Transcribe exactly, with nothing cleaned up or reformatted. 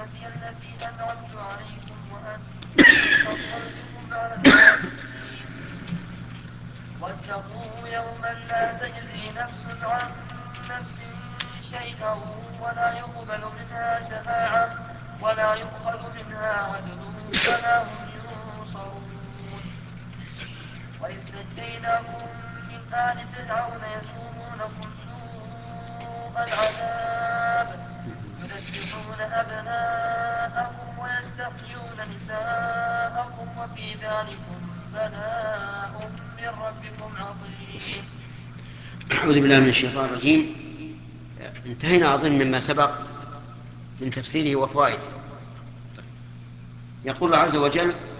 نعمتي التي أنعمت عليكم وأني فضلتكم على العالمين. واتقوا يوما لا تجزي نفس عن نفس شيئا ولا يقبل منها شفاعة ولا يؤخذ منها عدل ولا هم ينصرون. وإذ نجيناكم من آل فرعون يسومونكم سوء العذاب يذبحون أبناءكم ويستحيون نساءكم وفي ذلكم بلاء من ربكم عظيم. أعوذ بالله من الشيطان الرجيم. انتهينا أظن مما سبق من تفسيره وفوائده. يقول الله عز وجل: